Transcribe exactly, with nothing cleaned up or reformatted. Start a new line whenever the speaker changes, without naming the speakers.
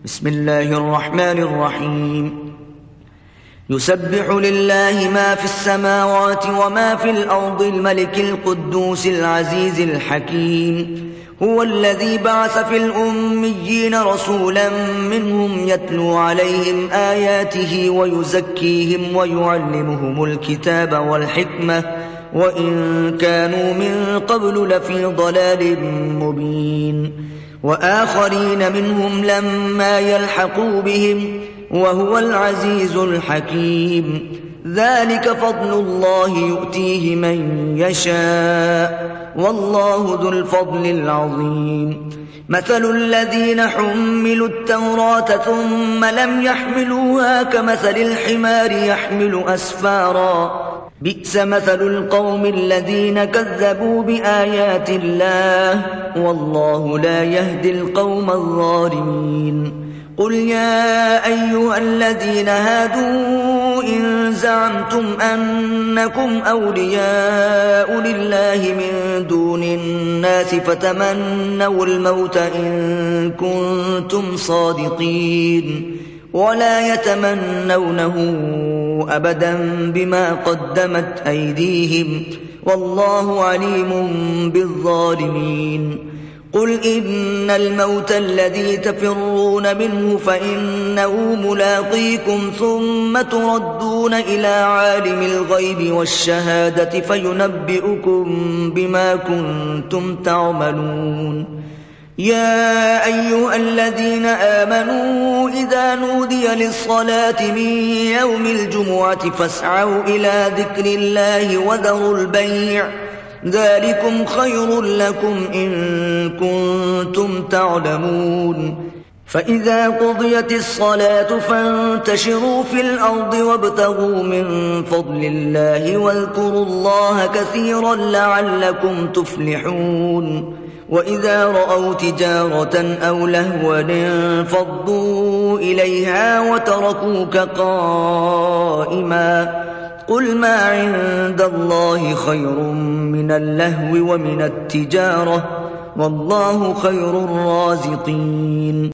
بسم الله الرحمن الرحيم يسبح لله ما في السماوات وما في الأرض الملك القدوس العزيز الحكيم هو الذي بعث في الأميين رسولا منهم يتلو عليهم آياته ويزكيهم ويعلمهم الكتاب والحكمة وإن كانوا من قبل لفي ضلال مبين وآخرين منهم لما يلحقوا بهم وهو العزيز الحكيم ذلك فضل الله يؤتيه من يشاء والله ذو الفضل العظيم مثل الذين حملوا التوراة ثم لم يحملوها كمثل الحمار يحمل أسفارا بئس مثل القوم الذين كذبوا بآيات الله والله لا يهدي القوم الظالمين قل يا أيها الذين هادوا إن زعمتم أنكم أولياء لله من دون الناس فتمنوا الموت إن كنتم صادقين ولا يتمنونه أبدا بما قدمت أيديهم والله عليم بالظالمين قل إن الموت الذي تفرون منه فإنه ملاقيكم ثم تردون إلى عالم الغيب والشهادة فينبئكم بما كنتم تعملون يا أيها الذين آمنوا إذا نودي للصلاة من يوم الجمعة فاسعوا إلى ذكر الله وذروا البيع ذلكم خير لكم إن كنتم تعلمون فإذا قضيت الصلاة فانتشروا في الأرض وابتغوا من فضل الله واذكروا الله كثيرا لعلكم تفلحون وإذا رأوا تجارة أو لهوا انفضوا إليها وتركوك قائما قل ما عند الله خير من اللهو ومن التجارة والله خير الرازقين